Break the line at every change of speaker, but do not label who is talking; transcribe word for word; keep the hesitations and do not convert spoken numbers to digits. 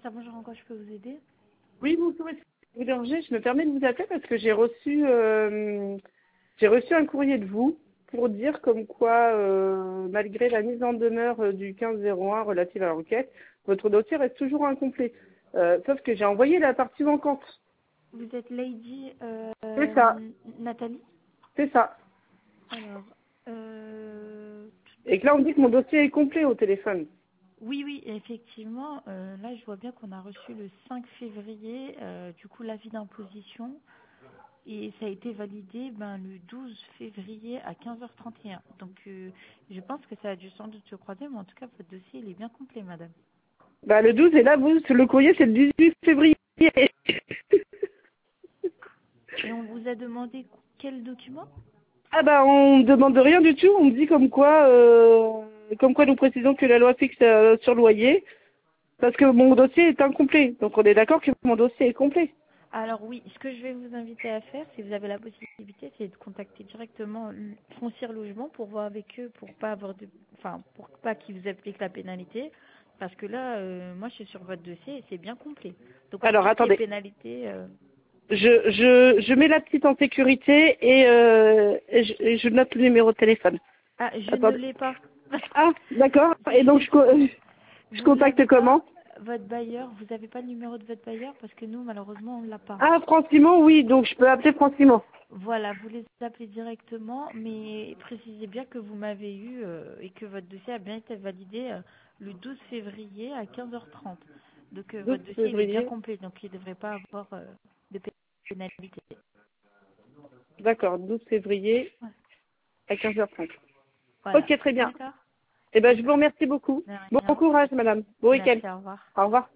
ça, bonjour, en quoi je peux vous aider?
Oui, bonjour, est-ce que vous dérangez? Je me permets de vous appeler parce que j'ai reçu, euh, j'ai reçu un courrier de vous pour dire comme quoi, euh, malgré la mise en demeure euh, du quinze zéro un relative à l'enquête, votre dossier reste toujours incomplet. Euh, sauf que j'ai envoyé la partie manquante.
Vous êtes Lady
C'est ça,
euh, Nathalie?
c'est ça.
Alors, euh,
Et que là, on me dit que mon dossier est complet au téléphone.
oui, oui, effectivement, euh, là, je vois bien qu'on a reçu le cinq février, euh, du coup, l'avis d'imposition, et ça a été validé ben, le douze février à quinze heures trente et un. Donc, euh, je pense que ça a dû sans doute se croiser, mais en tout cas, votre dossier, il est bien complet, madame.
Bah, le douze, et là, vous, le courrier, c'est le dix-huit février.
Et on vous a demandé quel document?
Ah bah on ne demande rien du tout, on me dit comme quoi euh, comme quoi nous précisons que la loi fixe euh, sur loyer, parce que mon dossier est incomplet. Donc on est d'accord que mon dossier est complet.
Alors oui, ce que je vais vous inviter à faire, si vous avez la possibilité, c'est de contacter directement l- Foncière Logement pour voir avec eux, pour pas avoir de, enfin, pour pas qu'ils vous appliquent la pénalité, parce que là, euh, moi, je suis sur votre dossier et c'est bien complet. Donc pour
Alors
tout ce qui est
attendez,
pénalité, euh,
je, je, je mets la petite en sécurité et, euh, et je, et je note le numéro de téléphone.
ah, je ne
Attendez.
l'ai pas.
Ah d'accord,
Je
et
suis
donc je, co-
désolée.
je
Vous ne
contacte
l'avez pas,
comment?
votre bailleur, vous n'avez pas le numéro de votre bailleur parce que nous, malheureusement, on ne l'a pas.
Ah Francimon, oui, donc je peux appeler Francimon.
Voilà, vous les appelez directement, mais précisez bien que vous m'avez eu euh, et que votre dossier a bien été validé euh, le douze février à quinze heures trente. Donc euh,
douze
votre dossier il est bien
février,
complet, donc il ne devrait pas avoir euh, de pénalité.
d'accord, douze février
Ouais.
à quinze heures trente.
Voilà,
Ok, très bien.
d'accord.
Eh ben, je vous remercie beaucoup.
De
Bon
rien.
courage, madame. Bon week-end.
Merci, au revoir.
Au revoir.